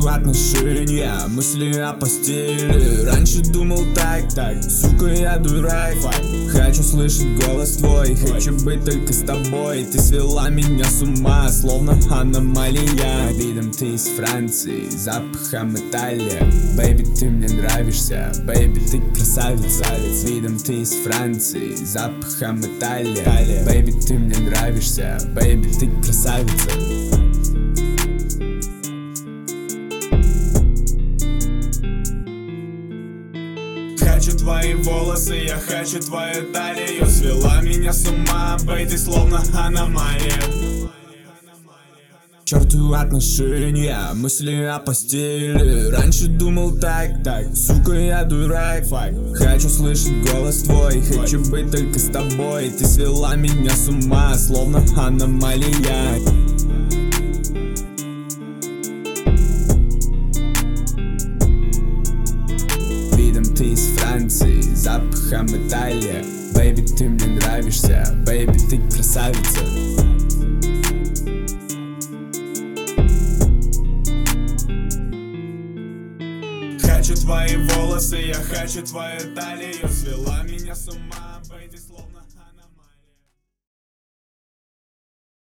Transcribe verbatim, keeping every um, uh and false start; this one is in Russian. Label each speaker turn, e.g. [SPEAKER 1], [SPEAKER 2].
[SPEAKER 1] черту отношения, мысли о постели. Раньше думал так, так, сука, я дурак. Хочу слышать голос твой, хочу быть только с тобой. Ты свела меня с ума, словно аномалия. Видом ты из Франции, запахом Италия. Бэйби, ты мне нравишься, бэйби, ты красавица. Видом ты из Франции, запахом Италия. Бэйби, ты мне нравишься, бэйби, ты красавица. Хочу твои волосы, я хочу твою талию. Свела меня с ума, бэй, ты словно аномалия. К черту отношения, мысли о постели. Раньше думал так, так, сука, я дурак. Хочу слышать голос твой, хочу быть только с тобой. Ты свела меня с ума, словно аномалия. Ты из Франции, запахом Италия. Бэйби, ты мне нравишься, бэйби, ты красавица. Хочу твои волосы, я хочу твою талию. Свела меня с ума.